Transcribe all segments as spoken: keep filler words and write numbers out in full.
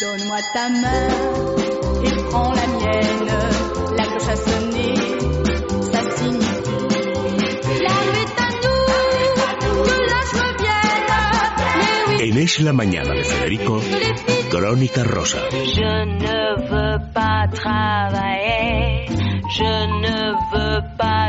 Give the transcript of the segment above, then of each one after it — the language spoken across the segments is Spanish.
Donne-moi ta main et prends la mienne. La cloche a sonné, ça signifie la nuit est à nous, que l'âge revienne. En Es la Mañana de Federico, Crónica Rosa. Je ne veux pas travailler, je ne veux pas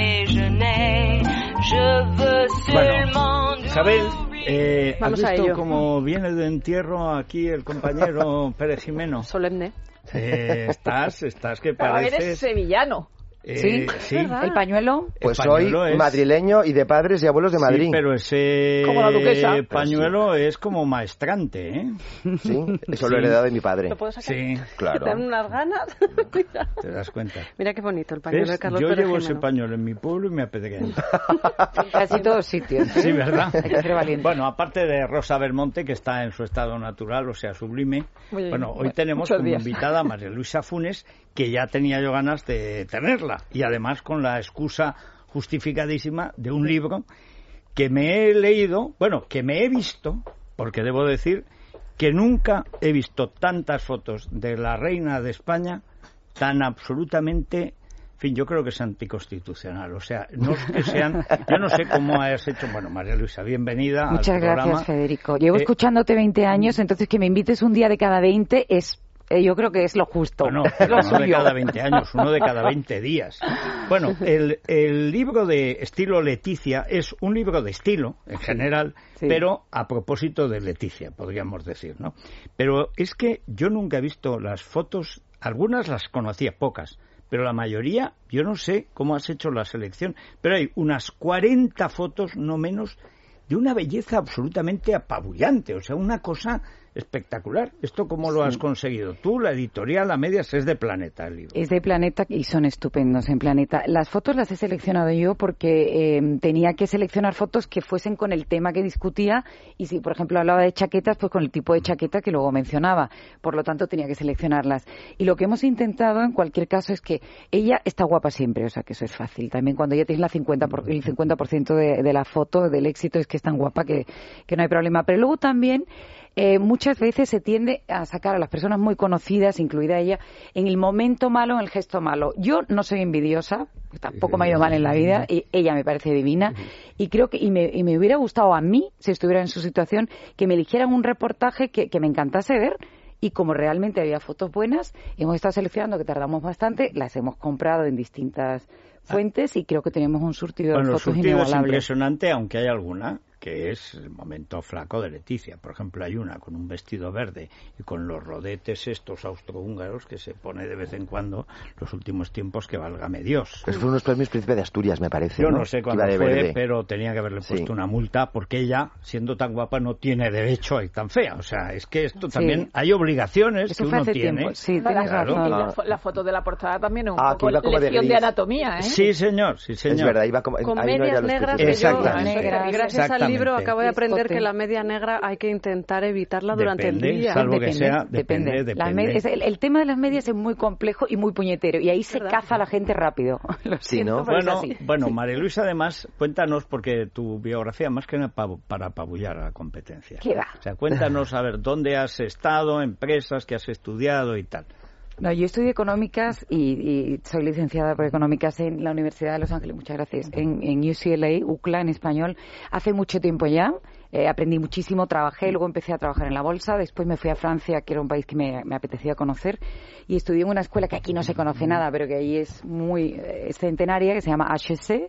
déjeuner, je veux seulement... Bueno, Isabel, eh, ¿has Vamos a visto ello. cómo viene de entierro aquí el compañero Pérez Jimeno? Solemne. Eh, estás, estás que Pero eres pareces... sevillano. Eh, Sí, sí. ¿el pañuelo? Pues Pañuelo soy es- madrileño y de padres y abuelos de Madrid. Sí, pero ese Como la duquesa. pañuelo es como maestrante, ¿eh? Sí, eso Sí. lo he heredado de mi padre. ¿Lo puedo sacar? Sí, Claro. Te dan unas ganas. Mira. te das cuenta. Mira qué bonito el pañuelo ¿Ves? de Carlos Yo Pérez llevo ese Jimeno. pañuelo en mi pueblo y me apedrean. En casi todos sitios. ¿eh? Sí, ¿verdad? Hay que ser valiente. Bueno, aparte de Rosa Belmonte, que está en su estado natural, o sea, sublime, Muy bien. bueno, hoy Bueno, tenemos muchos como días. invitada a María Luisa Funes, que ya tenía yo ganas de tenerla, y además con la excusa justificadísima de un libro que me he leído, bueno, que me he visto, porque debo decir que nunca he visto tantas fotos de la reina de España tan absolutamente... En fin, yo creo que es anticonstitucional. O sea, no es que sean... Yo no sé cómo has hecho... Bueno, María Luisa, bienvenida Muchas al programa. gracias, Federico. Llevo Eh, escuchándote veinte años, entonces que me invites un día de cada veinte es... eh, yo creo que es lo justo. Bueno, Es pero lo no de suyo. cada veinte años, uno de cada veinte días. Bueno, el, el libro de estilo Leticia es un libro de estilo, en general, sí. pero a propósito de Leticia, podríamos decir, ¿no? Pero es que yo nunca he visto las fotos, algunas las conocía, pocas, pero la mayoría, yo no sé cómo has hecho la selección, pero hay unas cuarenta fotos, no menos, de una belleza absolutamente apabullante, o sea, una cosa espectacular. ¿Esto cómo lo has conseguido tú? La editorial a medias es de Planeta, el libro. Es de Planeta y son estupendos en Planeta. Las fotos las he seleccionado yo porque eh, tenía que seleccionar fotos que fuesen con el tema que discutía y si, por ejemplo, hablaba de chaquetas, pues con el tipo de chaqueta que luego mencionaba. Por lo tanto, tenía que seleccionarlas. Y lo que hemos intentado, en cualquier caso, es que ella está guapa siempre, o sea, que eso es fácil. También cuando ella tiene la cincuenta por, el cincuenta por ciento de, de la foto, del éxito, es que es tan guapa que, que no hay problema. Pero luego también... Eh, muchas veces se tiende a sacar a las personas muy conocidas, incluida ella, en el momento malo, en el gesto malo. Yo no soy envidiosa, tampoco me ha ido mal en la vida, y ella me parece divina, y creo que y me, y me hubiera gustado a mí, si estuviera en su situación, que me eligieran un reportaje que, que me encantase ver. Y como realmente había fotos buenas, hemos estado seleccionando, que tardamos bastante, las hemos comprado en distintas fuentes y creo que tenemos un surtido Bueno, de el fotos surtido es inigualable. impresionante, aunque hay alguna que es el momento flaco de Leticia. Por ejemplo, hay una con un vestido verde y con los rodetes estos austrohúngaros que se pone de vez en cuando los últimos tiempos, que válgame Dios. Esos fueron unos premios Príncipe de Asturias, me parece. Yo no, no sé Que cuándo iba de fue, verde. pero tenía que haberle puesto Sí. una multa porque ella, siendo tan guapa, no tiene derecho a ir tan fea. O sea, es que esto Sí. también hay obligaciones Eso que fue uno hace tiene. tiempo. Sí, Claro. tienes razón. Y la, fo- la foto de la portada también es un Ah, poco que iba como de lección de, gris. anatomía, ¿eh? Sí, señor, sí, señor. Es verdad, iba como... Con ahí no medias eran los negras, cruces. que yo, Exactamente. y gracias al Exactamente. libro acabo de aprender Escote. que la media negra hay que intentar evitarla durante Depende, el día. salvo que sea, depende, depende. Las depende. med- es el, el tema de las medias es muy complejo y muy puñetero y ahí se ¿Verdad? caza a la gente rápido. Lo Sí, siento, ¿no? pero es Bueno, así. bueno, María Luisa, además, cuéntanos, porque tu biografía, más que nada pa- para apabullar a la competencia. ¿Qué va? O sea, cuéntanos, a ver, dónde has estado, empresas que has estudiado y tal. No, yo estudié económicas y, y soy licenciada por económicas en la Universidad de Los Ángeles, muchas gracias, en, en U C L A, U C L A en español, hace mucho tiempo ya. Eh, aprendí muchísimo, trabajé, luego empecé a trabajar en la bolsa, después me fui a Francia, que era un país que me, me apetecía conocer, y estudié en una escuela que aquí no se conoce nada, pero que ahí es muy eh, centenaria, que se llama H E C,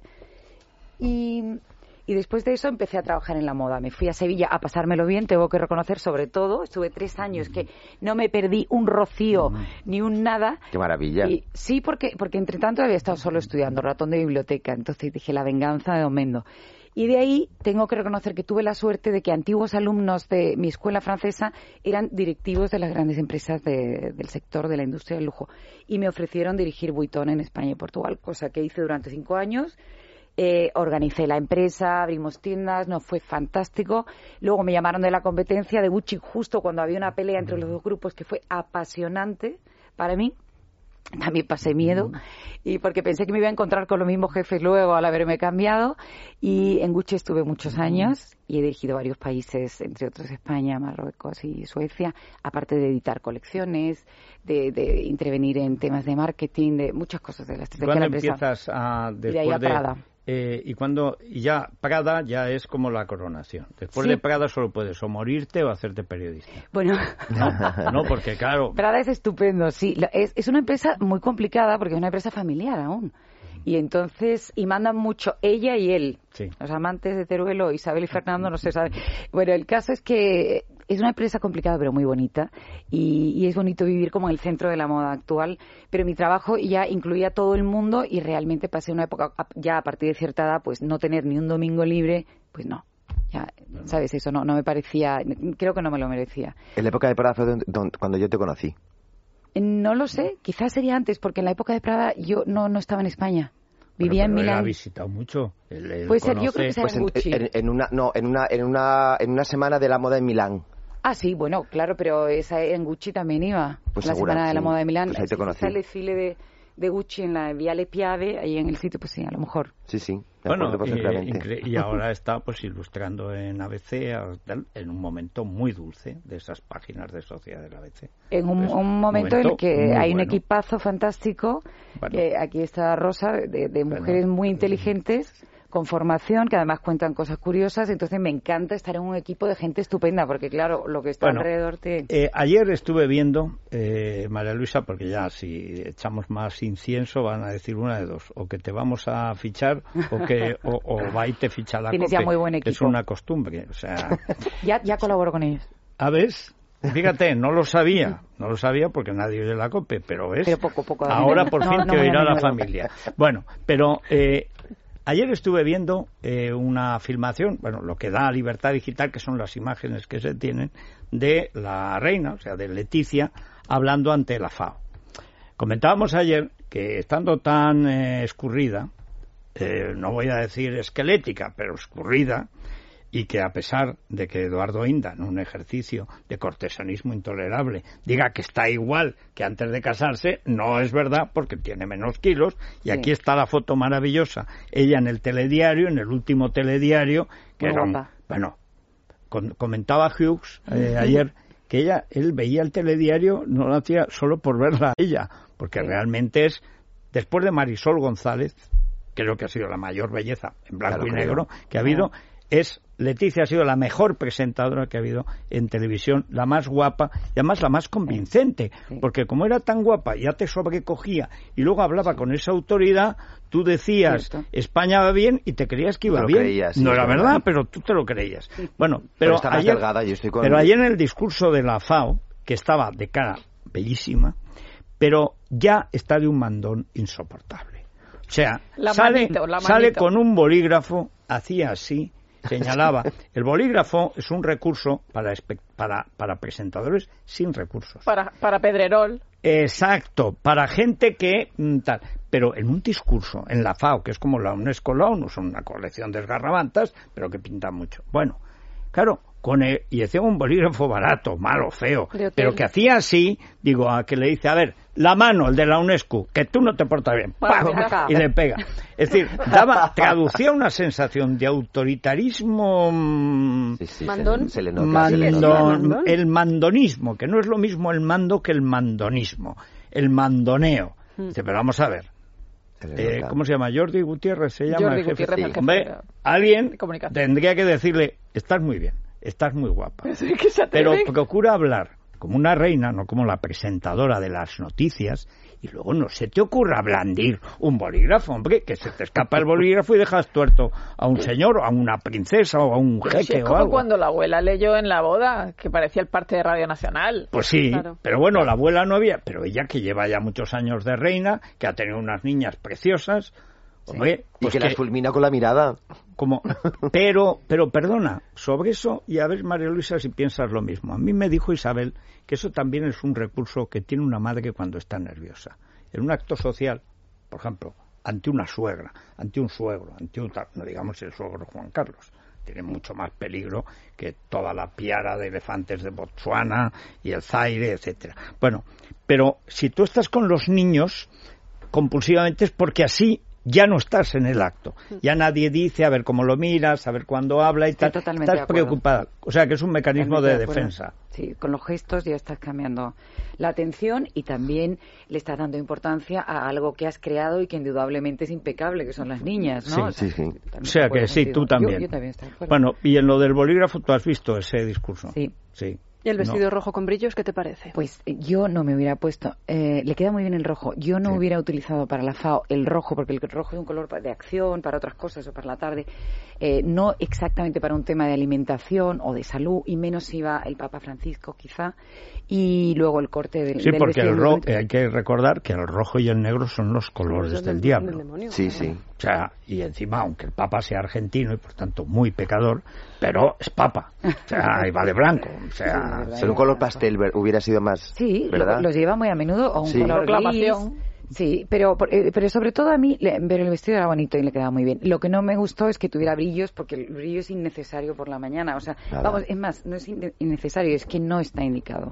y... Y después de eso empecé a trabajar en la moda. Me fui a Sevilla a pasármelo bien, tengo que reconocer, sobre todo. Estuve tres años que no me perdí un rocío ni un nada. Qué maravilla. Y, sí, porque, porque entre tanto había estado solo estudiando, ratón de biblioteca. Entonces dije, la venganza de Don Mendo. Y de ahí tengo que reconocer que tuve la suerte de que antiguos alumnos de mi escuela francesa eran directivos de las grandes empresas de, del sector de la industria del lujo. Y me ofrecieron dirigir Vuitton en España y Portugal, cosa que hice durante cinco años. Eh, organicé la empresa, abrimos tiendas, nos fue fantástico. Luego me llamaron de la competencia de Gucci justo cuando había una pelea entre los dos grupos que fue apasionante para mí. también pasé miedo, y porque pensé que me iba a encontrar con los mismos jefes luego al haberme cambiado. Y en Gucci estuve muchos años y he dirigido varios países, entre otros España, Marruecos y Suecia, aparte de editar colecciones, de, de intervenir en temas de marketing, de muchas cosas de la estrategia de la ¿Cuándo empresa. empiezas a, después de ahí a de, Prada. Eh, y cuando y ya Prada ya es como la coronación. Después Sí. de Prada solo puedes o morirte o hacerte periodista. Bueno, No, no porque claro, Prada es estupendo, sí. Lo- Es, es una empresa muy complicada porque es una empresa familiar aún. Y entonces, y mandan mucho ella y él. sí. Los amantes de Teruelo, Isabel y Fernando, no se sabe. Bueno, el caso es que es una empresa complicada pero muy bonita y, y es bonito vivir como en el centro de la moda actual, pero mi trabajo ya incluía todo el mundo y realmente pasé una época, a- ya a partir de cierta edad, pues no tener ni un domingo libre, pues no. Ya, ¿sabes? Eso no, no me parecía, creo que no me lo merecía. En la época de Prada fue donde- donde- cuando yo te conocí. No lo sé, quizás sería antes, porque en la época de Prada yo no, no estaba en España. Vivía Bueno, en pero él ha Milán. visitado mucho. Él- él Puede ser, yo conoce- creo que sea Pues en en, Gucci. en- en una, no, en una, en una, en una semana de la moda en Milán. Ah, sí, bueno, claro, pero esa en Gucci también iba. Pues la segura, Semana de la sí. Moda de Milán. Pues ahí te Si conocí. está el desfile de, de Gucci en la Viale Piave, ahí en el sitio, pues sí, a lo mejor. Sí, sí, me Bueno, acuerdo y, perfectamente. incre- y ahora está pues ilustrando en A B C a- tal, en un momento muy dulce de esas páginas de Sociedad del A B C. En un, Pues, un momento en el momento que muy hay un bueno. equipazo fantástico, Bueno. que aquí está Rosa, de, de mujeres muy inteligentes, con formación, que además cuentan cosas curiosas, entonces me encanta estar en un equipo de gente estupenda, porque claro, lo que está Bueno, alrededor te... Eh, ayer estuve viendo, eh, María Luisa, porque ya si echamos más incienso van a decir una de dos, o que te vamos a fichar o que o, o va y te ficha la Tienes COPE, ya muy buen que es equipo. una costumbre, o sea, Ya, ya colaboro con ellos. a ver, fíjate, no lo sabía, no lo sabía porque nadie oye la COPE, pero ves, Pero poco, poco. ahora por No, fin no te voy a oirá la ninguno. familia. Bueno, pero eh, ayer estuve viendo eh, una filmación, bueno, lo que da Libertad Digital, que son las imágenes que se tienen, de la reina, o sea, de Leticia, hablando ante la FAO. Comentábamos ayer que estando tan eh, escurrida, eh, no voy a decir esquelética, pero escurrida, y que a pesar de que Eduardo Inda, en un ejercicio de cortesanismo intolerable, diga que está igual que antes de casarse, no es verdad porque tiene menos kilos, y Sí. aquí está la foto maravillosa, ella en el telediario, en el último telediario, que Muy era un- guapa. bueno, con- comentaba Hughes eh, ayer que ella, él veía el telediario, no lo hacía solo por verla a ella, porque Sí. realmente es, después de Marisol González, creo que ha sido la mayor belleza en blanco Claro, y creo. negro que ha habido, es Leticia ha sido la mejor presentadora que ha habido en televisión, la más guapa y además la más convincente, Sí. porque como era tan guapa, ya te sobrecogía y luego hablaba con esa autoridad, tú decías, Cierto. España va bien y te creías que iba Te lo bien. creías, sí, no es era verdad. verdad, pero tú te lo creías. Bueno, Pero pero, está más ayer, delgada, yo estoy con- pero ayer en el discurso de la FAO, que estaba de cara bellísima, pero ya está de un mandón insoportable. O sea, La sale, manito, la sale manito. con un bolígrafo, hacía así, señalaba. El bolígrafo es un recurso para, espe- para, para presentadores sin recursos. Para, para Pedrerol. Exacto, para gente que mm, tal. Pero en un discurso, en la FAO, que es como la UNESCO, la ONU, son una colección de esgarrabantas, pero que pintan mucho. Bueno, claro, con el, y decía un bolígrafo barato, malo, feo, De hotel. pero que hacía así, digo, a que le dice, a ver, la mano, el de la UNESCO, que tú no te portas bien, Para ¡pam! acá. Y le pega. Es decir, daba, traducía una sensación de autoritarismo mm, Sí, sí, Mandón. Se, se le nota, se le nota. Mandón- ¿Mandón? el mandonismo, que no es lo mismo el mando que el mandonismo, el mandoneo. Dice, pero vamos a ver, Se le eh, nota. ¿cómo se llama? Jordi Gutiérrez se llama Jordi el jefe. Gutiérrez, el jefe Hombre, de- alguien de comunicación. tendría que decirle, estás muy bien, estás muy guapa. Pero sí que se Pero atreven. procura hablar como una reina, no como la presentadora de las noticias, y luego no se te ocurra blandir un bolígrafo, hombre, que se te escapa el bolígrafo y dejas tuerto a un señor, o a una princesa, o a un Pero si jeque, es o como algo. cuando la abuela leyó en la boda, que parecía el parte de Radio Nacional. Pues sí, Claro. pero bueno, la abuela no había, pero ella que lleva ya muchos años de reina, que ha tenido unas niñas preciosas, hombre, Y pues que, que- las fulmina con la mirada. como, pero, pero perdona, sobre eso, y a ver, María Luisa, si piensas lo mismo. A mí me dijo Isabel que eso también es un recurso que tiene una madre cuando está nerviosa. En un acto social, por ejemplo, ante una suegra, ante un suegro, ante un tal, no digamos el suegro Juan Carlos, tiene mucho más peligro que toda la piara de elefantes de Botsuana y el Zaire, etcétera. Bueno, pero si tú estás con los niños compulsivamente es porque así ya no estás en el acto. Ya nadie dice a ver cómo lo miras, a ver cuándo habla y Estoy tal. totalmente Estás de acuerdo. preocupada. O sea que es un mecanismo Totalmente de, de acuerdo. defensa. Sí, con los gestos ya estás cambiando la atención y también le estás dando importancia a algo que has creado y que indudablemente es impecable, que son las niñas, ¿no? Sí, sí, sí. también O sea estoy que sí, contigo. tú también. Yo, yo también estoy de acuerdo. Bueno, y en lo del bolígrafo, ¿tú has visto ese discurso? Sí. Sí. ¿Y el vestido No. rojo con brillos qué te parece? Pues eh, yo no me hubiera puesto, eh, le queda muy bien el rojo, yo no Sí. hubiera utilizado para la FAO el rojo, porque el rojo es un color pa- de acción, para otras cosas o para la tarde, eh, no exactamente para un tema de alimentación o de salud, y menos iba el Papa Francisco quizá, y luego el corte del, Sí, del porque vestido el muy ro- bonito. eh, hay que recordar que el rojo y el negro son los colores Los del del- diablo. del demonio. Sí, sí. O sea, y encima, aunque el Papa sea argentino y por tanto muy pecador, pero es Papa. O sea, y va de blanco. O Sí, sea, de verdad. Pero un color pastel ver- hubiera sido más, Sí, ¿verdad? lo- los lleva muy a menudo, o un Sí. color Proclamación. gris. Sí, pero, por- eh, pero sobre todo a mí, le- ver el vestido era bonito y le quedaba muy bien. Lo que no me gustó es que tuviera brillos, porque el brillo es innecesario por la mañana. O sea, Nada. vamos, es más, no es in- innecesario, es que no está indicado.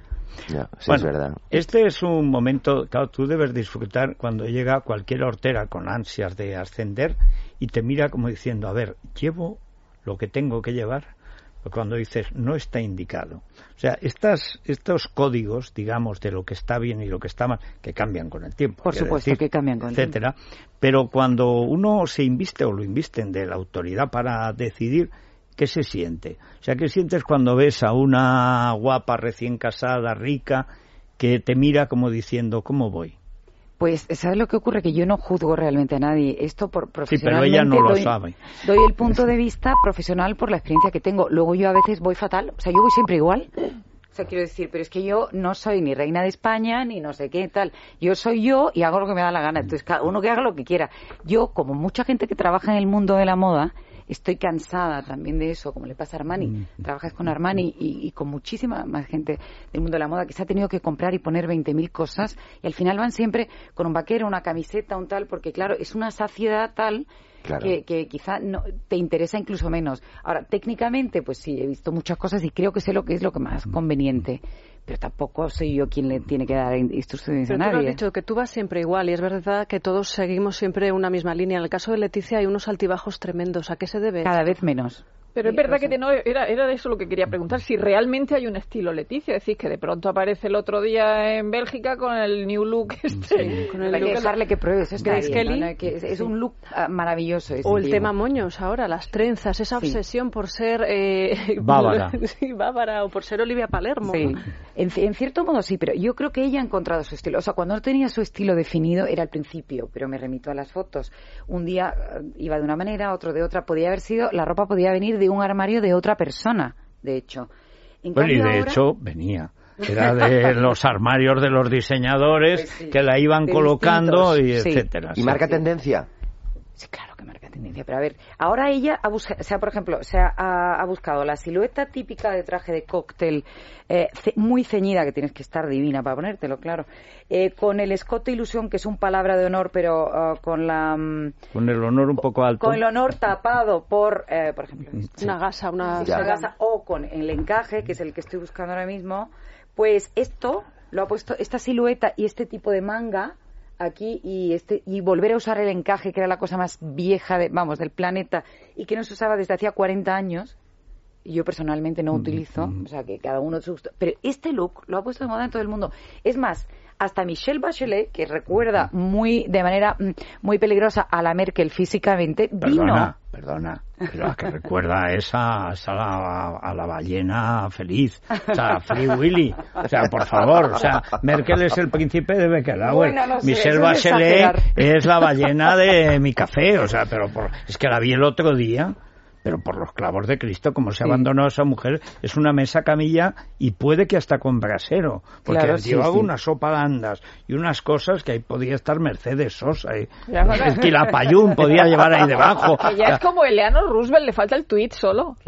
Ya, sí, bueno, es verdad. este es un momento, claro, tú debes disfrutar cuando llega cualquier hortera con ansias de ascender y te mira como diciendo, a ver, ¿llevo lo que tengo que llevar? O cuando dices, no está indicado. O sea, estas, estos códigos, digamos, de lo que está bien y lo que está mal, que cambian con el tiempo. Por quiero supuesto decir, que cambian con el etcétera. Pero cuando uno se inviste o lo invisten de la autoridad para decidir, ¿qué se siente? O sea, ¿qué sientes cuando ves a una guapa, recién casada, rica, que te mira como diciendo, ¿cómo voy? Pues, ¿sabes lo que ocurre? Que yo no juzgo realmente a nadie. Esto por Sí, pero profesionalmente ella no lo doy, sabe. doy el punto de vista profesional por la experiencia que tengo. Luego yo a veces voy fatal. O sea, yo voy siempre igual. O sea, quiero decir, pero es que yo no soy ni reina de España, ni no sé qué tal. Yo soy yo y hago lo que me da la gana. Entonces, cada uno que haga lo que quiera. Yo, como mucha gente que trabaja en el mundo de la moda, estoy cansada también de eso, como le pasa a Armani. Mm. Trabajas con Armani y, y con muchísima más gente del mundo de la moda que se ha tenido que comprar y poner veinte mil cosas y al final van siempre con un vaquero, una camiseta, un tal, porque claro, es una saciedad tal Claro. que, que quizá no te interesa incluso menos. Ahora, técnicamente, pues sí, he visto muchas cosas y creo que sé lo que es lo que más conveniente, pero tampoco soy yo quien le tiene que dar in- instrucciones Pero a tú lo has nadie. dicho, que tú vas siempre igual y es verdad que todos seguimos siempre una misma línea. En el caso de Leticia hay unos altibajos tremendos. ¿A qué se debe? Cada vez menos. Pero es Sí, verdad o sea, que no, era, era de eso lo que quería preguntar, si realmente hay un estilo Leticia, es decir, que de pronto aparece el otro día en Bélgica con el new look este. Con el hay que look- dejarle que pruebe, eso está Grace bien, ¿no? Kelly. No hay que- es, es un look ah, maravilloso. ese O el tío. tema moños ahora, las trenzas, esa Sí. obsesión por ser eh, Bávara. sí, bávara o por ser Olivia Palermo. Sí, en, ci- en cierto modo sí, pero yo creo que ella ha encontrado su estilo. O sea, cuando no tenía su estilo definido era al principio, pero me remito a las fotos. Un día eh, iba de una manera, otro de otra. Podía haber sido, la ropa podía venir de un armario de otra persona, de hecho. En Bueno, y cambio de ahora- hecho venía. Era de los armarios de los diseñadores Pues sí, que la iban de colocando y distintos, sí. etcétera. ¿Y Sí. marca tendencia? Sí, claro que marca tendencia, pero a ver, ahora ella ha buscado, o sea, por ejemplo, se ha, ha- ha buscado la silueta típica de traje de cóctel, eh, ce- muy ceñida, que tienes que estar divina para ponértelo, claro, eh, con el escote ilusión, que es un palabra de honor, pero ah, con la mm, Con el honor un poco alto. con el honor tapado por, eh, por ejemplo, esto. Una gasa, una Sí, Ya. una gasa, o con el encaje, que es el que estoy buscando ahora mismo, pues esto lo ha puesto, esta silueta y este tipo de manga aquí y este y volver a usar el encaje, que era la cosa más vieja de, vamos, del planeta y que no se usaba desde hacía cuarenta años. Y yo personalmente no utilizo, o sea que cada uno su gusto. Pero este look lo ha puesto de moda en todo el mundo. Es más, hasta Michelle Bachelet, que recuerda muy de manera mm, muy peligrosa a la Merkel físicamente, vino. Perdona, perdona. Pero la que recuerda es a, es a, la, a la ballena feliz. O sea, Free Willy. O sea, por favor. O sea, Merkel es el príncipe de Beckenauer. Bueno, no sé, Michelle eso es Bachelet exagerar. es la ballena de mi café. O sea, pero por, es que la vi el otro día. Pero por los clavos de Cristo, como se Sí. abandonó a esa mujer, es una mesa camilla y puede que hasta con brasero. Porque Claro, sí, llevaba sí. unas sopalandas y unas cosas que ahí podía estar Mercedes Sosa. ¿eh? Ya, bueno. El Quilapayún podía llevar ahí debajo. Que ya es como Eleanor Roosevelt, le falta el tuit solo. Claro.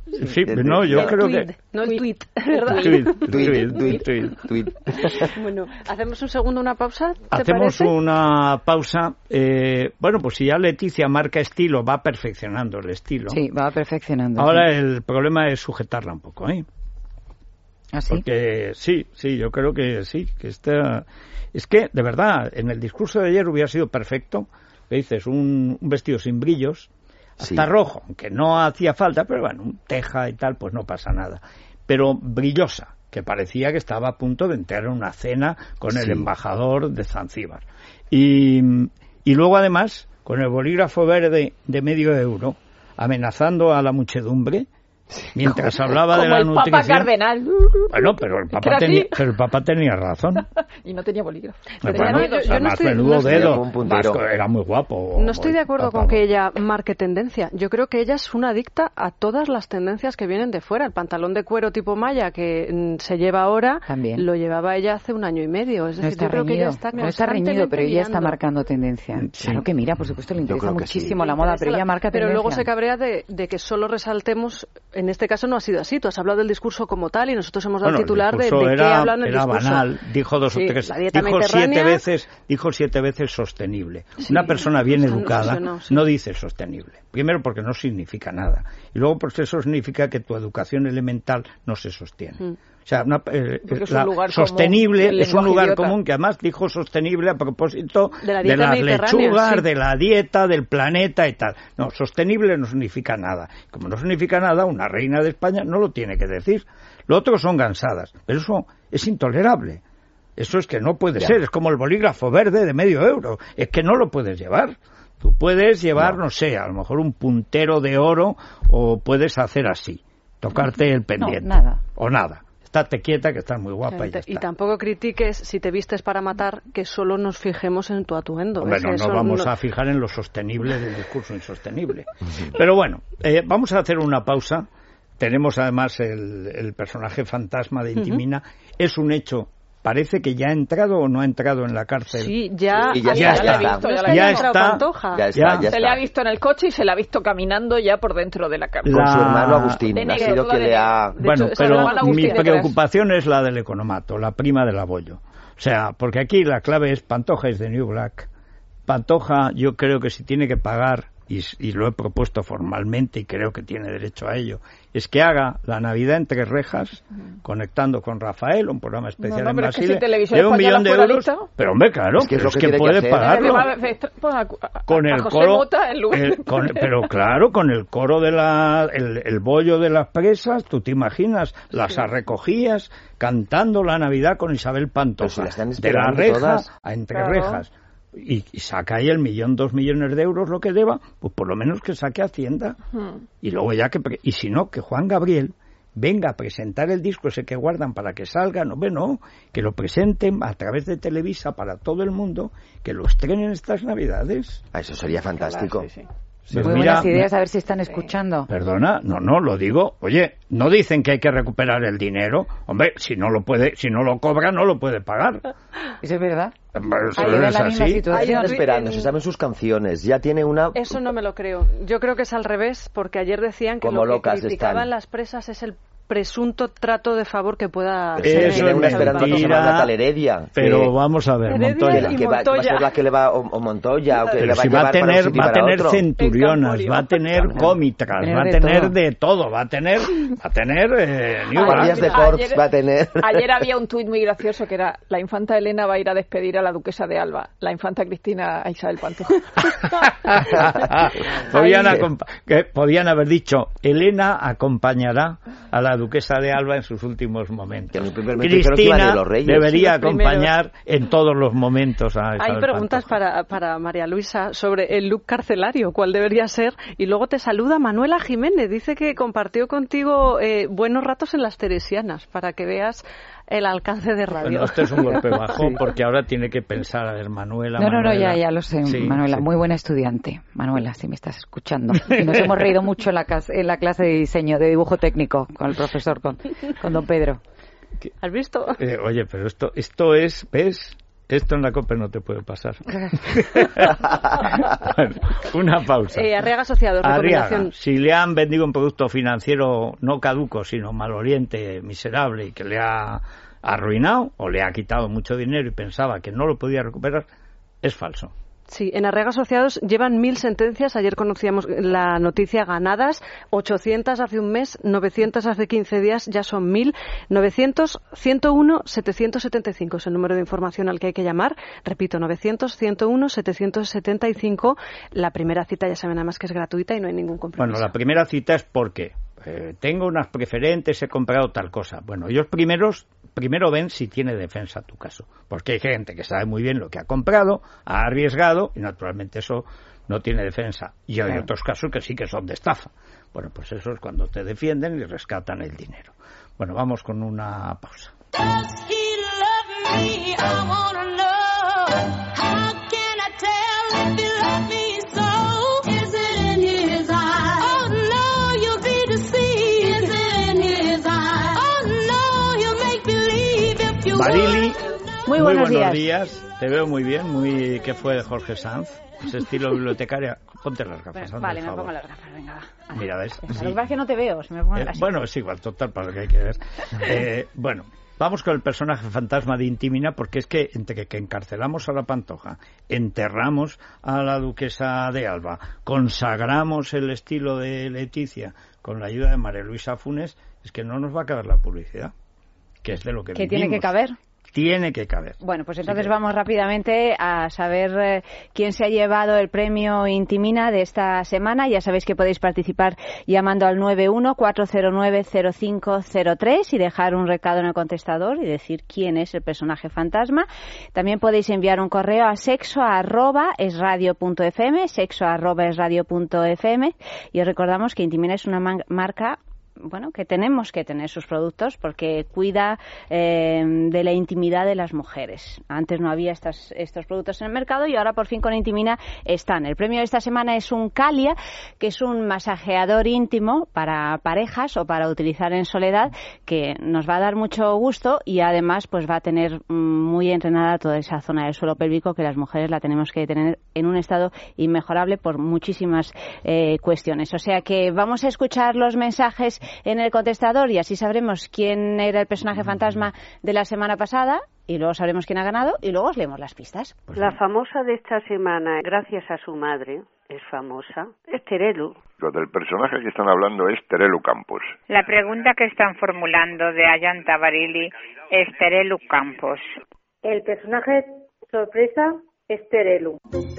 Sí, no, yo el creo tweet, que... No el tweet, ¿verdad? Tweet, Tweet, tweet, tweet, tweet. tweet. Bueno, ¿hacemos un segundo una pausa? ¿Te Hacemos parece? una pausa. Eh, bueno, pues si ya Leticia marca estilo, va perfeccionando el estilo. Sí, va perfeccionando. Ahora sí. el problema es sujetarla un poco, ¿eh? ¿Ah, sí? Porque sí, sí, yo creo que sí, que está... Es que, de verdad, en el discurso de ayer hubiera sido perfecto, le dices, un, un vestido sin brillos, hasta Sí. rojo, aunque no hacía falta, pero bueno, un teja y tal, pues no pasa nada. Pero brillosa, que parecía que estaba a punto de entrar en una cena con el Sí. embajador de Zanzíbar. Y, y luego, además, con el bolígrafo verde de medio euro, amenazando a la muchedumbre, mientras hablaba de Como la el Papa nutrición... Cardenal. Bueno, pero el Era Papa, así. tenía, pero el Papa tenía razón. Y no tenía bolígrafo. Bueno, Tenía miedo, yo no además, estoy- menudo no estoy- dedo. Como un puntero. Vasco, era muy guapo. No estoy de acuerdo Papa. con que ella marque tendencia. Yo creo que ella es una adicta a todas las tendencias que vienen de fuera. El pantalón de cuero tipo malla que mm, se lleva ahora, También. lo llevaba ella hace un año y medio. Es No decir, está yo creo que ella reñido, está no está reñido, pero ella está mirando. marcando tendencia. Sí. Claro que mira, por supuesto, le interesa creo que sí. muchísimo la Le moda, interesa pero la- ella marca Pero tendencia. luego se cabrea de, de que solo resaltemos, en este caso no ha sido así. Tú has hablado del discurso como tal y nosotros hemos dado Bueno, el titular el de, discurso de qué era, hablan en el era discurso. banal, dijo dos Sí, o tres, la dieta dijo siete mediterránea. veces, dijo siete veces sostenible. Sí, Una persona bien está educada obsesionado, sí. no dice sostenible. Primero porque no significa nada. Y luego porque eso significa que tu educación elemental no se sostiene. Mm. O sea, una, eh, Porque es un la lugar común, sostenible el es un lenguaje lugar idiota. común que además dijo sostenible a propósito De la de dieta las mediterránea, lechugas, sí. de la dieta, del planeta y tal. No, sostenible no significa nada. Como no significa nada, una reina de España no lo tiene que decir. Lo otro son gansadas, pero eso es intolerable. Eso es que no puede Ya. ser, es como el bolígrafo verde de medio euro, es que no lo puedes llevar. Tú puedes llevar, no, No. sé, a lo mejor un puntero de oro o puedes hacer así, tocarte el pendiente. nada. O nada. Estate quieta que estás muy guapa y ya Y está. tampoco critiques, si te vistes para matar, que solo nos fijemos en tu atuendo. Hombre, Es no que nos eso vamos no- a fijar en lo sostenible del discurso insostenible. Pero bueno, eh, vamos a hacer una pausa. Tenemos además el, el personaje fantasma de Intimina. Es un hecho. Parece que ya ha entrado o no ha entrado en la cárcel. Sí, ya, Y ya Ya está, está. ya visto, está. ya la No he Ya entrado está. Pantoja. Ya está, Ya. ya Se está. le ha visto en el coche y se la ha visto caminando ya por dentro de la cárcel. Con La- su hermano Agustín. De Ha negro, sido toda que de le ha... negro. De Bueno, hecho, esa pero hermana Agustín mi detrás. preocupación es la del economato, la prima del abollo. O sea, porque aquí la clave es Pantoja es de New Black. Pantoja, yo creo que si tiene que pagar, y, y lo he propuesto formalmente y creo que tiene derecho a ello, es que haga la Navidad entre rejas, conectando con Rafael, un programa especial No, no, en pero es que Basile, si Televisión de un Española millón de fuera euros. lista- Pero hombre, claro, Es que es pero lo es que que tiene que puede hacer. pagarlo. Pues a, a- Con a el José coro, Mota, en lugar- el- con- pero claro, con el coro de la, el, el bollo de las presas, tú te imaginas, las recogías cantando la Navidad con Isabel Pantoja, Pero si la están de la esperando reja todas. a entre Claro. rejas, y, y saca ahí el millón, dos millones de euros lo que deba, pues por lo menos que saque Hacienda, Hmm. y luego ya que, pre- y si no, que Juan Gabriel venga a presentar el disco ese que guardan para que salga, no, bueno, que lo presenten a través de Televisa para todo el mundo, que lo estrenen estas Navidades. Ah, eso sería fantástico. Sí, sí. Pues Muy mira, buenas ideas, a ver si están escuchando. Perdona, no, no, lo digo. Oye, no dicen que hay que recuperar el dinero. Hombre, si no lo puede, si no lo cobra, no lo puede pagar. ¿Eso es verdad? Eso Ahí en es la misma así. situación. Están Hay- esperando, en- se saben sus canciones. Ya tiene una... Eso no me lo creo. Yo creo que es al revés, porque ayer decían que Como lo que locas criticaban están. las presas es el presunto trato de favor que pueda Pero tener Eso tiene es una Isabel esperanza que se mentira. llama Natal Heredia. Pero que- vamos a ver, Heredia Montoya. y que va, va a Montoya. ser la que le va, o, o Montoya, o que Pero le va a si va a llevar para un tener, sitio y va a para tener otro. centurionas, El va a tener Camporio. cómicas, Tener va a de tener todo. de todo, va a tener, va a tener eh, New Guardias Balance. de Forbes Ayer- va a tener. Ayer había un tuit muy gracioso que era: la infanta Elena va a ir a despedir a la duquesa de Alba, la infanta Cristina a Isabel Pantoja. podían, Ahí. acompa- que podían haber dicho, Elena acompañará a la duquesa de Alba en sus últimos momentos. Que en el primer momento dijeron que iban a ir Cristina los reyes. debería Los primeros. acompañar en todos los momentos a Isabel Hay preguntas Pantoja. para, para María Luisa sobre el look carcelario, cuál debería ser. Y luego te saluda Manuela Jiménez, dice que compartió contigo eh, buenos ratos en las Teresianas, para que veas el alcance de radio. Bueno, este es un golpe bajo porque ahora tiene que pensar, a ver, Manuela. No, no, no, Manuela. ya, ya lo sé, Sí, Manuela, sí. muy buena estudiante. Manuela, si me estás escuchando. Y nos hemos reído mucho en la, cas- en la clase de diseño, de dibujo técnico, con el profesor, con, con don Pedro. ¿Has visto? Eh, oye, pero esto, esto es, ¿ves? Esto en la COPE no te puede pasar. Bueno, una pausa. Eh, Arriaga Asociados, recomendación. Arriaga, si le han vendido un producto financiero no caduco, sino maloliente, miserable, y que le ha arruinado o le ha quitado mucho dinero y pensaba que no lo podía recuperar, es falso. Sí, en Arriaga Asociados llevan mil sentencias. Ayer conocíamos la noticia ganadas, ochocientas hace un mes, novecientas hace quince días, ya son mil. novecientos, ciento uno, setecientos setenta y cinco es el número de información al que hay que llamar. Repito, novecientos, ciento uno, setecientos setenta y cinco. La primera cita ya saben además que es gratuita y no hay ningún compromiso. Bueno, la primera cita es porque eh, tengo unas preferentes, he comprado tal cosa. Bueno, ellos primeros primero ven si tiene defensa tu caso, porque hay gente que sabe muy bien lo que ha comprado, ha arriesgado y naturalmente eso no tiene defensa. Y hay claro. otros casos que sí que son de estafa. Bueno, pues eso es cuando te defienden y rescatan el dinero. Bueno, vamos con una pausa. Barili, muy buenos, muy buenos días. días. Te veo muy bien, muy ¿qué fue de Jorge Sanz? Ese estilo bibliotecaria. Ponte las gafas. Bueno, vale, me pongo las gafas, venga, va. Mira, ¿ves? Sí. Lo que pasa es que no te veo, si me pongo eh, así. Bueno, es igual, total, para lo que hay que ver. eh, bueno, vamos con el personaje fantasma de Intimina, porque es que entre que encarcelamos a la Pantoja, enterramos a la duquesa de Alba, consagramos el estilo de Leticia con la ayuda de María Luisa Funes, es que no nos va a caber la publicidad. Que es de lo que ¿Que vivimos. tiene que caber? Tiene que caber. Bueno, pues entonces sí que... vamos rápidamente a saber eh, quién se ha llevado el premio Intimina de esta semana. Ya sabéis que podéis participar llamando al nueve uno cuatro cero nueve cero cinco cero tres y dejar un recado en el contestador y decir quién es el personaje fantasma. También podéis enviar un correo a sexo arroba es radio punto f m, sexo arroba es radio punto f m, y os recordamos que Intimina es una man- marca bueno, que tenemos que tener sus productos porque cuida eh, de la intimidad de las mujeres. Antes no había estas, estos productos en el mercado y ahora por fin con Intimina están. El premio de esta semana es un Calia, que es un masajeador íntimo para parejas o para utilizar en soledad, que nos va a dar mucho gusto y además pues va a tener muy entrenada toda esa zona del suelo pélvico que las mujeres la tenemos que tener en un estado inmejorable por muchísimas eh, cuestiones. O sea que vamos a escuchar los mensajes en el contestador y así sabremos quién era el personaje fantasma de la semana pasada y luego sabremos quién ha ganado y luego os leemos las pistas. Pues la famosa de esta semana, gracias a su madre, es famosa, es Terelu. Lo del personaje que están hablando es Terelu Campos. La pregunta que están formulando de Ayanta Barili es Terelu Campos. El personaje sorpresa es Terelu.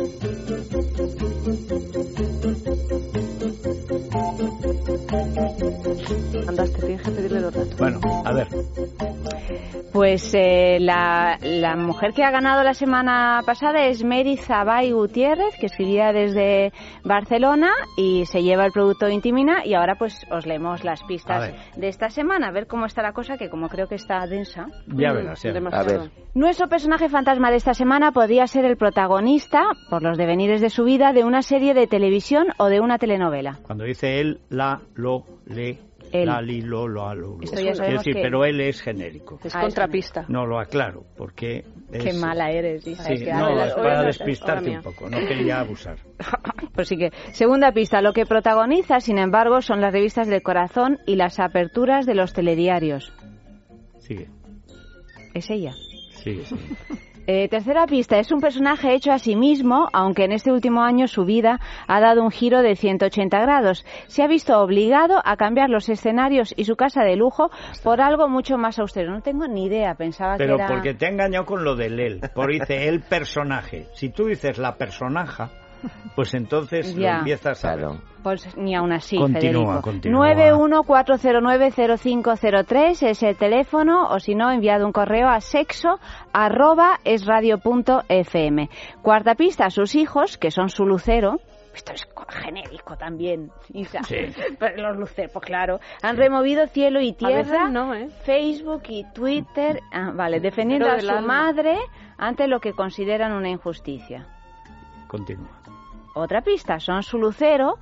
Andaste, tienes que pedirle los datos. Bueno, a ver. Pues eh, la, la mujer que ha ganado la semana pasada es Mary Zabay Gutiérrez, que escribía desde Barcelona y se lleva el producto Intimina y ahora pues os leemos las pistas de esta semana, a ver cómo está la cosa, que como creo que está densa. Ya verás, ya. A ver. Nuestro personaje fantasma de esta semana podría ser el protagonista, por los devenires de su vida, de una serie de televisión o de una telenovela. Cuando dice él, la, lo, le... Él. La, li, lo, lo, a, lo, lo. Esto ya sabemos decir, que... pero él es genérico. Es ah, contrapista. No, lo aclaro, porque... Es... Qué mala eres, Isa. Sí, es que no, es para hoy despistarte un poco, no quería abusar. Pues sí que, segunda pista, lo que protagoniza, sin embargo, son las revistas del corazón y las aperturas de los telediarios. Sigue. ¿Es ella? Sigue, sigue. Eh, tercera pista, es un personaje hecho a sí mismo, aunque en este último año su vida ha dado un giro de ciento ochenta grados. Se ha visto obligado a cambiar los escenarios y su casa de lujo por algo mucho más austero. No tengo ni idea, pensaba Pero que era... Pero porque te ha engañado con lo del él, por dice el personaje. Si tú dices la personaja, pues entonces ya. Lo empiezas a ver. Pues ni aún así, continúa, Federico. Continúa. nueve uno cuatro cero nueve cero cinco cero tres es el teléfono, o si no, enviado un correo a sexo arroba es radio punto f m. Cuarta pista, sus hijos, que son su lucero. Esto es genérico también, Isa. Sí. Los luceros, pues claro. Han sí. removido cielo y tierra, no, ¿eh? Facebook y Twitter, ah, vale, defendiendo a su alma. madre ante lo que consideran una injusticia. Continúa. Otra pista, son su lucero,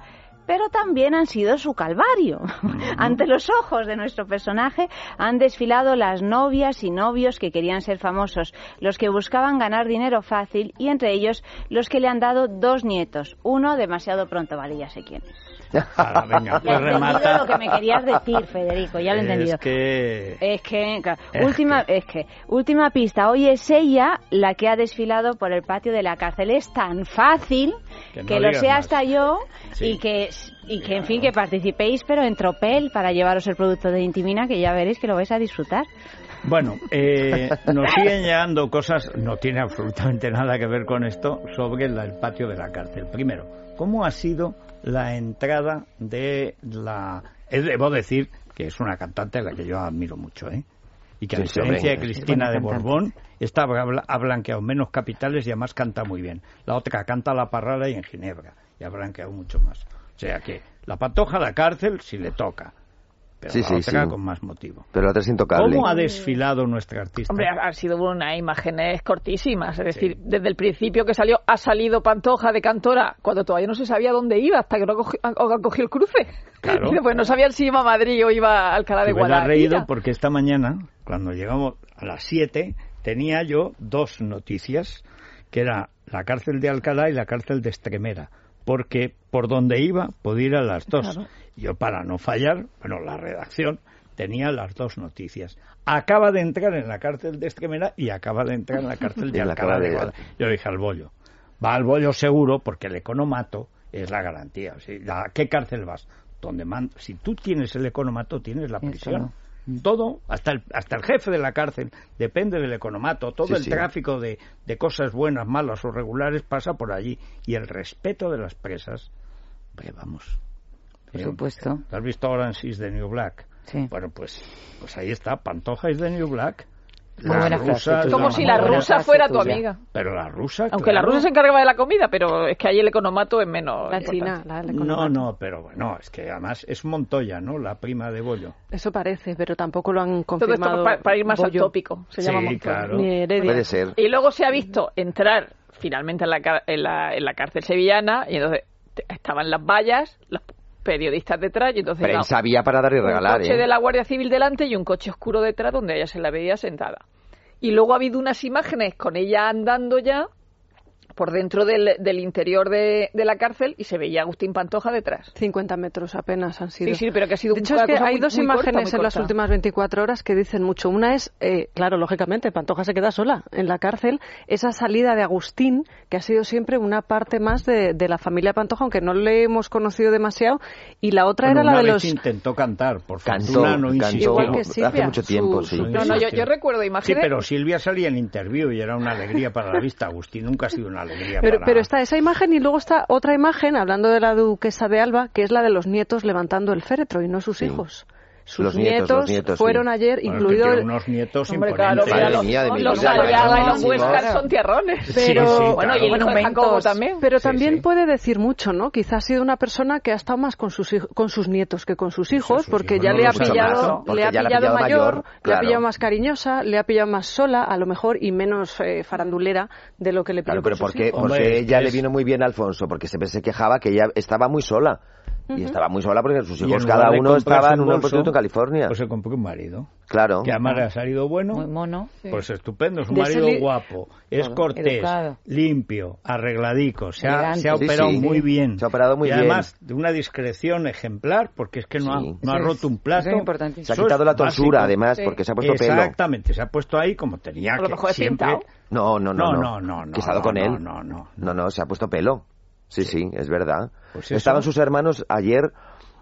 pero también han sido su calvario. Ante los ojos de nuestro personaje han desfilado las novias y novios que querían ser famosos, los que buscaban ganar dinero fácil y entre ellos los que le han dado dos nietos, uno demasiado pronto, vale, ya sé quién es. Ahora, venga, pues ya he entendido remata. lo que me querías decir, Federico, ya lo he entendido. Es que... Es que, claro, Es última, es que, última pista, hoy es ella la que ha desfilado por el patio de la cárcel. Es tan fácil Que que, no lo digas sea más. hasta yo Sí. y que, y que en fin, que participéis, pero en tropel para llevaros el producto de Intimina, que ya veréis que lo vais a disfrutar. Bueno, eh, nos siguen llegando cosas, no tiene absolutamente nada que ver con esto, sobre la- el patio de la cárcel. Primero, ¿cómo ha sido la entrada de la... eh, Debo decir que es una cantante a la que yo admiro mucho, ¿eh? Y que a Sí, sí, diferencia de hombre, Cristina es de buena cantante. Borbón, esta ha ha blanqueado menos capitales y además canta muy bien. La otra canta La Parrala y en Ginebra, y ha blanqueado mucho más. O sea que la Pantoja a la cárcel si le toca, pero Sí, la sí, otra sí. con más motivo. Pero la otra es intocable. ¿Cómo ha desfilado nuestra artista? Hombre, han sido unas imágenes cortísimas, es decir, desde el principio que salió, ha salido Pantoja de cantora, cuando todavía no se sabía dónde iba, hasta que no cogió, cogió el cruce. Claro. Y después no sabían si iba a Madrid o iba a Alcalá de Me hubiera Guadaira. reído porque esta mañana, cuando llegamos a las siete, tenía yo dos noticias, que era la cárcel de Alcalá y la cárcel de Extremera, porque por donde iba podía ir a las dos. Claro. Yo, para no fallar, bueno, la redacción tenía las dos noticias. Acaba de entrar en la cárcel de Extremera y acaba de entrar en la cárcel de En la Alcalá acaba de de- Guadaira. Yo le dije al bollo, va al bollo seguro porque el economato es la garantía. O sea, ¿a qué cárcel vas? Donde man- si tú tienes el economato, tienes la prisión. Todo, hasta el, hasta el jefe de la cárcel, depende del economato. Todo Sí, el sí. tráfico de, de cosas buenas, malas o regulares pasa por allí. Y el respeto de las presas, hombre, vamos. Por Eh, supuesto. ¿Has visto Orange is the New Black? Sí. Bueno, pues, pues ahí está, Pantoja is the New Black. Muy buena frase tuya. Como si la Muy buena rusa frase fuera tu tuya. amiga. Pero la rusa, Aunque la claro. rusa se encargaba de la comida, pero es que ahí el economato es menos La importante. china, la, el No, economato. no, pero bueno, es que además es Montoya, ¿no? La prima de Bollo. Eso parece, pero tampoco lo han Todo esto confirmado. para, para ir más al Bollo. tópico, se llama Sí, Montoya. claro. Ni Heredia. Puede ser. Y luego se ha visto entrar finalmente en la, ca- en la, en la cárcel sevillana y entonces te- estaban las vallas, los periodistas detrás y entonces Prensa no, había para dar y regalar, un coche ¿eh? de la Guardia Civil delante y un coche oscuro detrás donde ella se la veía sentada. Y luego ha habido unas imágenes con ella andando ya por dentro del, del interior de, de la cárcel y se veía a Agustín Pantoja detrás. cincuenta metros apenas han sido. Sí, sí, pero que ha sido De un- hecho, una es que cosa hay muy- dos muy corta, imágenes muy en las corta. últimas veinticuatro horas que dicen mucho. Una es, eh, claro, lógicamente, Pantoja se queda sola en la cárcel. Esa salida de Agustín, que ha sido siempre una parte más de, de la familia Pantoja, aunque no le hemos conocido demasiado. Y la otra Bueno, era la una de vez los... intentó cantar, por Cantó, fortuna no cantó insistió. Igual que hace Silvia, mucho tiempo, su- sí. su- No, no, yo, yo recuerdo Sí, imágenes. pero Silvia salía en interview y era una alegría para la vista. Agustín nunca ha sido una alegría Pero, para... pero está esa imagen y luego está otra imagen, hablando de la duquesa de Alba, que es la de los nietos levantando el féretro y no sus Sí. hijos. Sus Los nietos, los nietos, sí. fueron ayer, Bueno, incluido... que tiene el- unos nietos Hombre, claro, imponentes. Madre mira, mía, de los, mi los vida, Aliaga y los claro. Huescar son tierrones. Sí, Pero- sí, Bueno, claro. y el hijo de Jacobo Monumentos. también. Pero Sí, también sí. puede decir mucho, ¿no? Quizás ha sido una persona que ha estado más con sus hij- con sus nietos que con sus hijos, sus porque hijos ya no le ha los ha pillado, amado, porque le ha ya la ha pillado pillado mayor, mayor, le ha claro. pillado más cariñosa, le ha pillado más sola, a lo mejor, y menos eh, farandulera de lo que le pilló Claro, pero con sus porque, hijos. porque Hombre, ella es- le vino muy bien a Alfonso, porque siempre se quejaba que ella estaba muy sola. Y estaba muy sola porque sus Y en hijos lugar cada de uno comprarse estaba en un un bolso, puesto en California. Pues se compró un marido. Claro. Que además le ha salido bueno. Muy mono. Pues estupendo, es un De ese marido li- guapo, es Bueno, cortés, educado. limpio, arregladico, se ha, Elegante. se ha Sí, operado sí. muy bien. Se ha operado muy y bien. además de una discreción ejemplar, porque es que no, Sí. ha, no ha Eso es- roto un plato. eso es importantísimo. Se ha Eso quitado es la tonsura, básico. además, Sí. porque se ha puesto pelo. Exactamente, se ha puesto ahí como tenía A lo que mejor es siempre. pintado. No, no, no, No, no. no, no, no, Que he estado no, con no, él. no, no. No, no, se ha puesto pelo. Sí, sí, es verdad. Pues eso- Estaban sus hermanos ayer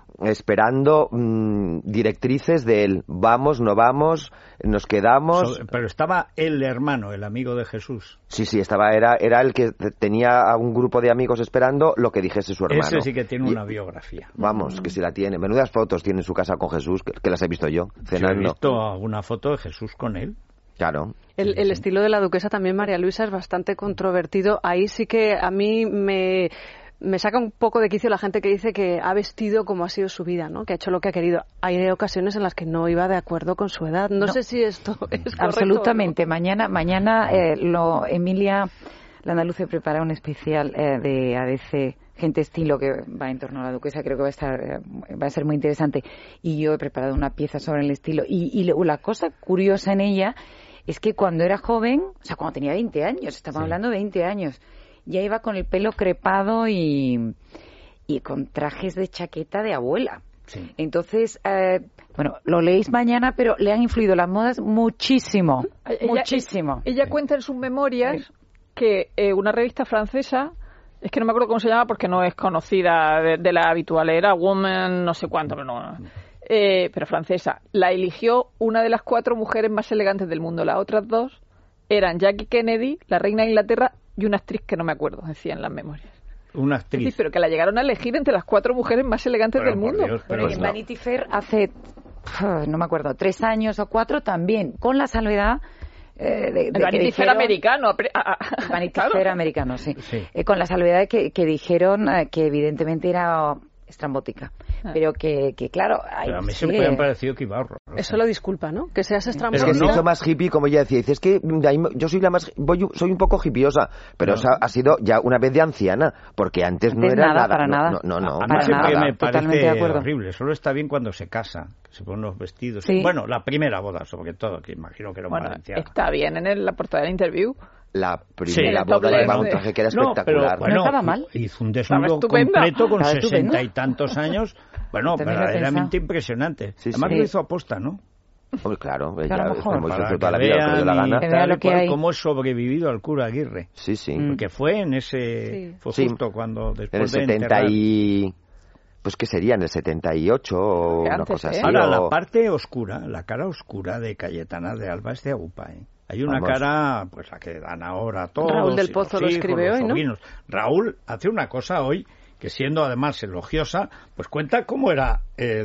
esperando mmm, directrices de él. Vamos, no vamos, nos quedamos. So- pero estaba el hermano, el amigo de Jesús. Sí, sí, estaba, era, era el que tenía a un grupo de amigos esperando lo que dijese su hermano. Ese sí que tiene Y- una biografía. Vamos, que si la tiene. Menudas fotos tiene en su casa con Jesús, que, que las he visto yo, Yo he cenando. visto alguna foto de Jesús con él. Claro. El, el estilo de la duquesa también, María Luisa, es bastante controvertido. Ahí sí que a mí me, me saca un poco de quicio la gente que dice que ha vestido como ha sido su vida, ¿no? Que ha hecho lo que ha querido. Hay ocasiones en las que no iba de acuerdo con su edad. No, No. sé si esto es correcto. Absolutamente. Mañana, mañana eh, lo, Emilia, la andaluce, prepara un especial eh, de A D C gente estilo que va en torno a la duquesa, creo que va a estar va a ser muy interesante. Y yo he preparado una pieza sobre el estilo. Y, y la cosa curiosa en ella es que cuando era joven, o sea, cuando tenía veinte años, estamos sí. hablando de veinte años, ya iba con el pelo crepado y, y con trajes de chaqueta de abuela. Sí. Entonces, eh, bueno, lo leéis mañana, pero le han influido las modas muchísimo, ella, muchísimo. Ella sí. cuenta en sus memorias sí. que eh, una revista francesa, es que no me acuerdo cómo se llama porque no es conocida de, de la habitual, era Woman no sé cuánto, pero no... Eh, pero francesa, la eligió una de las cuatro mujeres más elegantes del mundo. Las otras dos eran Jackie Kennedy, la reina de Inglaterra, y una actriz que no me acuerdo, decían las memorias. Una actriz. Sí, pero que la llegaron a elegir entre las cuatro mujeres más elegantes pero, del mundo. Dios, pero bueno, y en no. Vanity Fair hace, no me acuerdo, tres años o cuatro también, con la salvedad... Eh, de, de el Vanity Fair americano. Vanity claro. Fair americano, sí. sí. Eh, con la salvedad de que, que dijeron eh, que evidentemente era estrambótica. Ah. Pero que, que claro... Ay, pero a mí sí, siempre me han parecido que iba horror. Eso lo disculpa, ¿no? Que seas estrambótica. Es que se hizo más hippie, como ella decía. Dice, es que yo soy la más... Voy, soy un poco hippiosa, pero no. ha, ha sido ya una vez de anciana, porque antes, antes no era nada. nada. Para no, nada. No, no, no. A mí para siempre nada. me Totalmente de parece acuerdo. horrible. Solo está bien cuando se casa, que se ponen los vestidos. Sí. Bueno, la primera boda, sobre todo, que imagino que era bueno, valenciana. Está bien en el, la portada del interview. La primera sí, boda llevaba un de... traje que era no, espectacular. Pero, bueno, no estaba mal. Hizo un desnudo completo con estaba sesenta estupendo. y tantos años. Bueno, verdaderamente impresionante. Sí, Además sí. lo hizo aposta, ¿no? Pues claro, claro ella mejor. como hizo Para toda la que vida, lo que le dio la vean gana. Que vea lo que hay. Cómo he sobrevivido al cura Aguirre. Sí, sí. Mm. Porque fue en ese... Sí. Fue Sí. justo cuando... Después En el de setenta enterrar. y... Pues ¿qué sería? En el setenta y ocho o Que una antes, cosa ¿eh? así. Ahora, o... la parte oscura, la cara oscura de Cayetana de Alba es de Aupa, ¿eh? Hay una Vamos. cara, pues la que dan ahora todos. Raúl del y Pozo los lo hijos, escribe los hoy, ¿no? sobrinos. Raúl hace una cosa hoy que, siendo además elogiosa, pues cuenta cómo era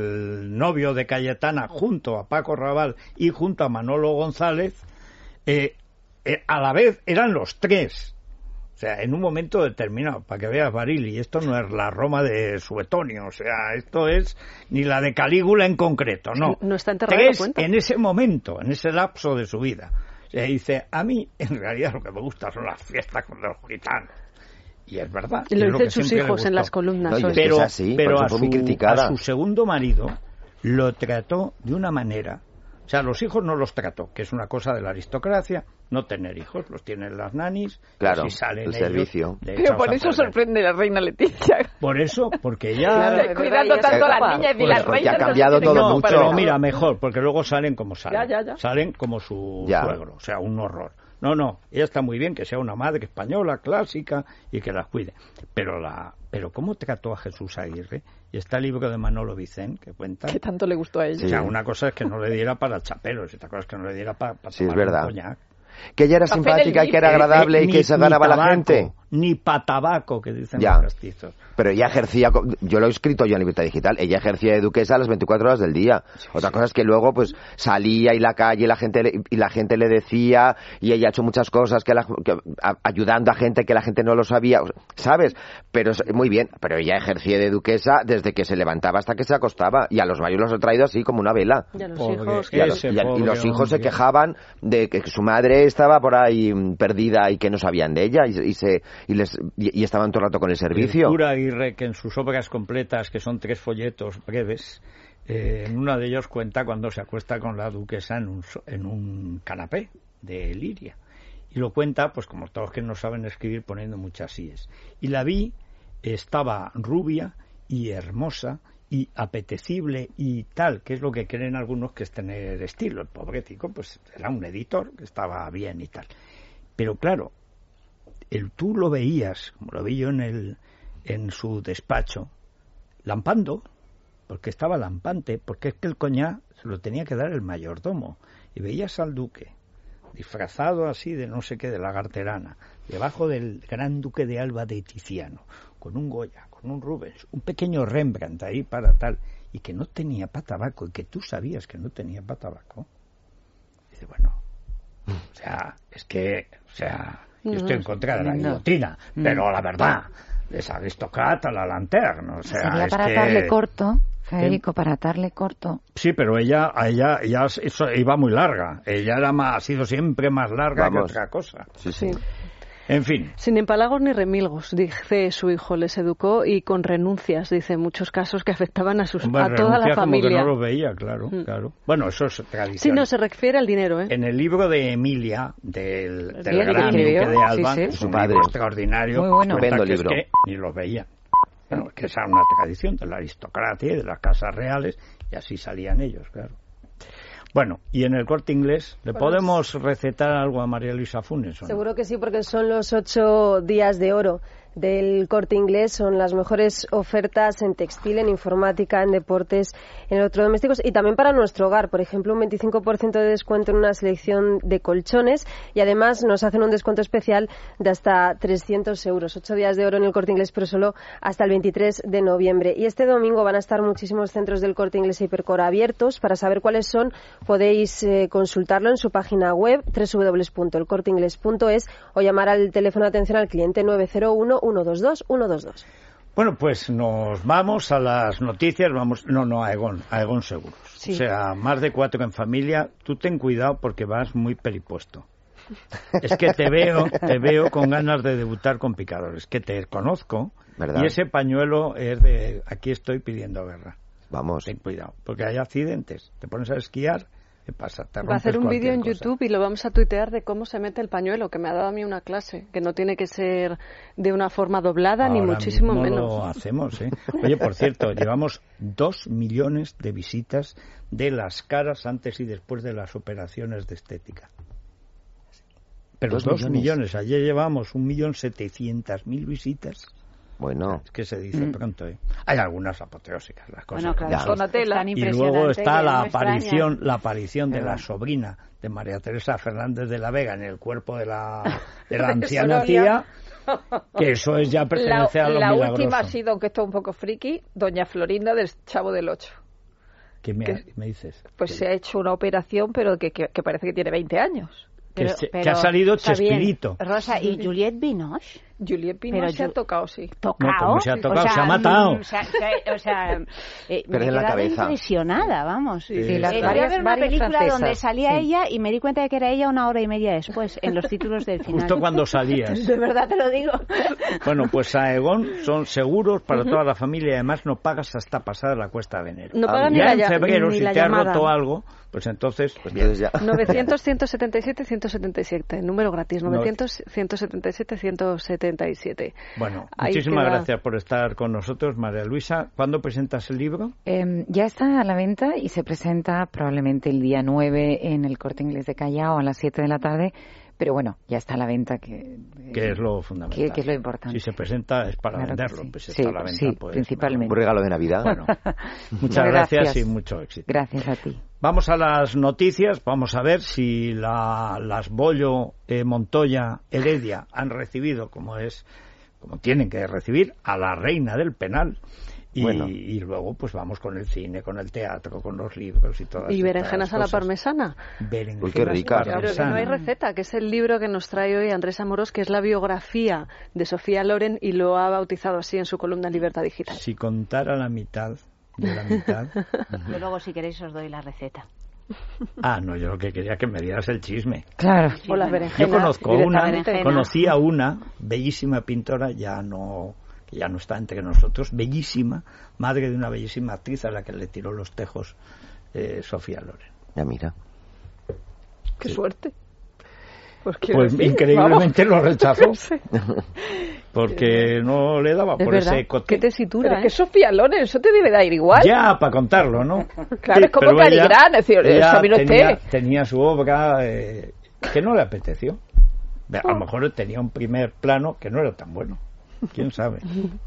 el novio de Cayetana junto a Paco Raval y junto a Manolo González. Eh, eh, a la vez eran los tres. O sea, en un momento determinado, para que veas, Barili, esto no es la Roma de Suetonio, o sea, esto es ni la de Calígula en concreto, no. No está enterrado Tres la cuenta. en ese momento, en ese lapso de su vida. O sea, dice, a mí en realidad lo que me gusta son las fiestas con los gitanos. Y es verdad. Y lo es dicen que sus siempre le hijos en gustó. las columnas. No, y hoy. es que Pero, es así, pero por a, eso fue muy su, criticada. a su segundo marido lo trató de una manera... O sea, los hijos no los trató, que es una cosa de la aristocracia, no tener hijos, los tienen las nanis, Claro, y si salen el ellos, servicio. le Pero echamos por a eso perder. sorprende la reina Leticia. Por eso, porque ya... Claro, Cuidando ya tanto se a las ocupa. niñas y Pues las porque reinas. ha cambiado todo no, mucho. pero mira, mejor, porque luego salen como salen. Ya, ya, ya. Salen como su Ya. suegro, o sea, un horror. No, no, ella está muy bien que sea una madre española, clásica, y que las cuide. Pero la pero ¿cómo trató a Jesús Aguirre? Y está el libro de Manolo Vicén, que cuenta... Que tanto le gustó a ella. O sea, una cosa es que no le diera para chaperos, y otra cosa es que no le diera para, para Sí, es tomar un verdad. coñac. Que ella era Café simpática del y que era Eh, agradable eh, y ni- que se ni ganaba la tabaco, gente. Ni pa' tabaco, que dicen Ya. los castizos. Pero ella ejercía, co- yo lo he escrito yo en Libertad Digital, ella ejercía de duquesa a las veinticuatro horas del día. Otra cosa es que luego pues salía y la calle y la gente le, y la gente le decía, y ella ha hecho muchas cosas que, la, que a, ayudando a gente que la gente no lo sabía, ¿sabes? Pero muy bien, pero ella ejercía de duquesa desde que se levantaba hasta que se acostaba, y a los maridos los ha traído así como una vela. Y a los Pobre, hijos. Y, a los, ese y a- y pobre los hijos se hombre. quejaban de que su madre estaba por ahí mm, perdida y que no sabían de ella, y, y se y les y, y estaban todo el rato con el servicio. El cura Aguirre, que en sus obras completas, que son tres folletos breves, eh, en uno de ellos cuenta cuando se acuesta con la duquesa en un, so- en un canapé de liria. Y lo cuenta, pues como todos que no saben escribir, poniendo muchas síes. Y la vi, estaba rubia y hermosa y apetecible y tal, que es lo que creen algunos que es tener estilo. El pobretico, pues era un editor que estaba bien y tal. Pero claro, el, tú lo veías, como lo vi yo en, el, en su despacho, lampando, porque estaba lampante, porque es que el coñac se lo tenía que dar el mayordomo. Y veías al duque, disfrazado así de no sé qué, de lagarterana, debajo del gran duque de Alba de Tiziano, con un Goya, con un Rubens, un pequeño Rembrandt ahí para tal, y que no tenía pa' tabaco, y que tú sabías que no tenía pa' tabaco. Y dice, bueno, o sea, es que, o sea, yo estoy en contra de la guillotina, pero la verdad, es aristócrata la lanterna, o sea, Sería es para que... atarle corto, Federico, para atarle corto. Sí, pero ella, a ella, ella eso iba muy larga. Ella era más, ha sido siempre más larga Vamos. que otra cosa. Sí, sí. En fin. Sin empalagos ni remilgos, dice su hijo, les educó y con renuncias, dice, en muchos casos que afectaban a, sus, Hombre, a toda la familia. Como que no lo veía, claro, mm. claro. Bueno, eso es tradición. Sí, no, se refiere al dinero, ¿eh? En el libro de Emilia, del, del Bien, gran Duque de Alba, sí, sí. es un libro extraordinario. Muy bueno. Cuenta que, es que ni lo veían. Bueno, que esa es una tradición de la aristocracia y de las casas reales, y así salían ellos, claro. Bueno, y en el Corte Inglés, ¿le bueno, podemos recetar algo a María Luisa Funes? ¿O no? Seguro que sí, porque son los ocho días de oro del Corte Inglés, son las mejores ofertas en textil, en informática, en deportes, en electrodomésticos y también para nuestro hogar. Por ejemplo, un veinticinco por ciento de descuento en una selección de colchones y además nos hacen un descuento especial de hasta trescientos euros. Ocho días de oro en el Corte Inglés, pero solo hasta el veintitrés de noviembre. Y este domingo van a estar muchísimos centros del Corte Inglés y Hipercor abiertos. Para saber cuáles son, podéis eh, consultarlo en su página web doble u doble u doble u punto el corte inglés punto es o llamar al teléfono de atención al cliente nueve cero uno, uno dos dos, uno dos dos. Bueno, pues nos vamos a las noticias, vamos, no, no, a Egon, a Egon Seguros. Sí. O sea, más de cuatro en familia, tú ten cuidado porque vas muy peripuesto. Es que te veo, te veo con ganas de debutar con picadores, que te conozco, ¿verdad? Y ese pañuelo es de, aquí estoy pidiendo guerra. Vamos. Ten cuidado, porque hay accidentes, te pones a esquiar. ¿Qué pasa? Va a hacer un vídeo en YouTube y lo vamos a tuitear de cómo se mete el pañuelo, que me ha dado a mí una clase, que no tiene que ser de una forma doblada, ahora ni muchísimo menos. Lo hacemos, ¿eh? Oye, por cierto, llevamos dos millones de visitas de las caras antes y después de las operaciones de estética. Pero dos, dos millones. millones, ayer llevamos un millón setecientas mil visitas. Bueno. Es que se dice mm. pronto, ¿eh? Hay algunas apoteósicas, las cosas. Bueno, claro, Donatella. Y luego está la aparición, la aparición de la sobrina de María Teresa Fernández de la Vega en el cuerpo de la, de la anciana tía, que eso es ya pertenece la, a lo la milagroso. Última ha sido, aunque esto es un poco friki, doña Florinda del Chavo del Ocho. ¿Qué me, que, me dices? Pues ¿Qué? Se ha hecho una operación, pero que, que, que parece que tiene veinte años. Que, Pero, se, pero, que ha salido Chespirito. Rosa, ¿y Juliette Binoche? Juliette Binoche se ha tocado, sí. ¿Tocado? No, ¿cómo se ha tocado? O sea, se ha matado. O sea, o sea eh, me he la cabeza. impresionada, vamos. Sí, sí, las eh, varias, voy a ver una película francesas. donde salía sí. ella y me di cuenta de que era ella una hora y media después, en los títulos del final. Justo cuando salías. De verdad te lo digo. Bueno, pues a Egon son seguros para uh-huh. toda la familia y además no pagas hasta pasada la cuesta de enero. No pagan ya ni en la, febrero, ni si la te llamada. has roto algo, pues entonces... Pues entonces ya. novecientos, ciento setenta y siete, ciento setenta y siete, número gratis, novecientos, ciento setenta y siete, ciento setenta y siete. Bueno, ahí muchísimas queda... gracias por estar con nosotros, María Luisa. ¿Cuándo presentas el libro? Eh, ya está a la venta y se presenta probablemente el día nueve en el Corte Inglés de Callao a las siete de la tarde. Pero bueno, ya está a la venta, que, que es lo fundamental. Que, que es lo importante. Si se presenta es para claro venderlo, pues está sí, a la venta. Sí, pues, principalmente. Un regalo de Navidad. Bueno, muchas gracias. gracias y mucho éxito. Gracias a ti. Vamos a las noticias, vamos a ver si la, las Bollo, eh, Montoya, Heredia han recibido, como es, como tienen que recibir, a la reina del penal. Y, bueno. y luego pues vamos con el cine, con el teatro, con los libros y todas. ¿Y berenjenas a la parmesana? Uy, qué rica. Pero que no hay receta, que es el libro que nos trae hoy Andrés Amorós, que es la biografía de Sofía Loren y lo ha bautizado así en su columna Libertad Digital. Si contara la mitad de la mitad. Yo luego si queréis os doy la receta. Ah, no, yo lo que quería que me dieras el chisme. Claro. Sí, o las berenjenas. Yo conozco una, conocí a una bellísima pintora, ya no... ya no está entre nosotros, bellísima, madre de una bellísima actriz a la que le tiró los tejos eh, Sofía Loren. Ya mira. Qué sí. suerte. Pues, pues increíblemente vamos. Lo rechazó. Sí. Porque no le daba es por verdad. ese cote. Qué tesitura, Pero ¿eh? que Sofía Loren, eso te debe dar igual. Ya, para contarlo, ¿no? Claro, sí, es como Cary Grant, es decir, eso a mí no tenía, esté. tenía su obra eh, que no le apeteció. A lo mejor tenía un primer plano que no era tan bueno. ¿Quién sabe?